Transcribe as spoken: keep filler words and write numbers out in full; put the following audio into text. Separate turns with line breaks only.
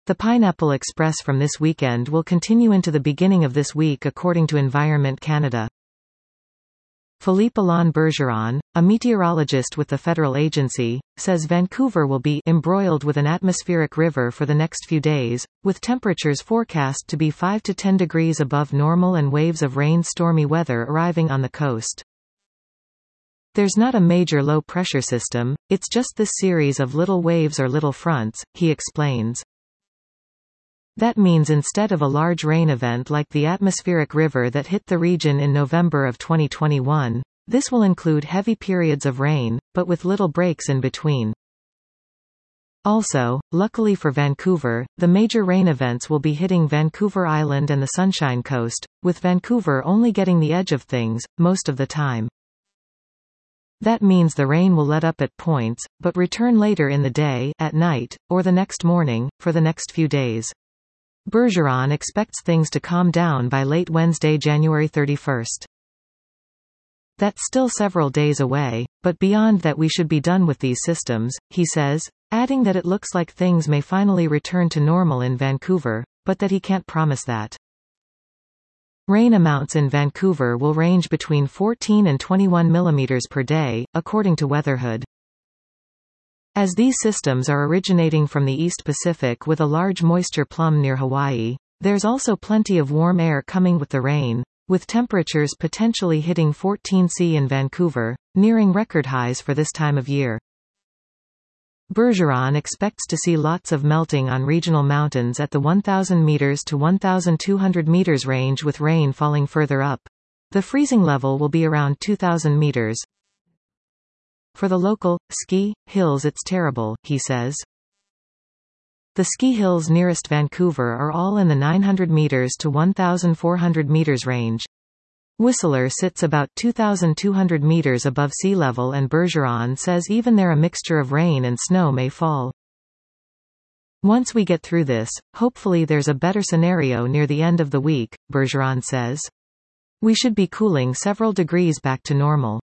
The Pineapple Express from this weekend will continue into the beginning of this week according to Environment Canada. Philippe Alain Bergeron, a meteorologist with the federal agency, says Vancouver will be embroiled with an atmospheric river for the next few days, with temperatures forecast to be five to ten degrees above normal and waves of rain stormy weather arriving on the coast. There's not a major low-pressure system, it's just this series of little waves or little fronts, he explains. That means instead of a large rain event like the atmospheric river that hit the region in November of twenty twenty-one, this will include heavy periods of rain, but with little breaks in between. Also, luckily for Vancouver, the major rain events will be hitting Vancouver Island and the Sunshine Coast, with Vancouver only getting the edge of things, most of the time. That means the rain will let up at points, but return later in the day, at night, or the next morning, for the next few days. Bergeron expects things to calm down by late Wednesday, January thirty-first. That's still several days away, but beyond that we should be done with these systems, he says, adding that it looks like things may finally return to normal in Vancouver, but that he can't promise that. Rain amounts in Vancouver will range between fourteen and twenty-one millimeters per day, according to Weatherhood. As these systems are originating from the East Pacific with a large moisture plum near Hawaii, there's also plenty of warm air coming with the rain, with temperatures potentially hitting fourteen degrees in Vancouver, nearing record highs for this time of year. Bergeron expects to see lots of melting on regional mountains at the one thousand meters to one thousand two hundred meters range, with rain falling further up. The freezing level will be around two thousand meters. For the local ski hills it's terrible, he says. The ski hills nearest Vancouver are all in the nine hundred meters to one thousand four hundred meters range. Whistler sits about two thousand two hundred meters above sea level, and Bergeron says even there a mixture of rain and snow may fall. Once we get through this, hopefully there's a better scenario near the end of the week, Bergeron says. We should be cooling several degrees back to normal.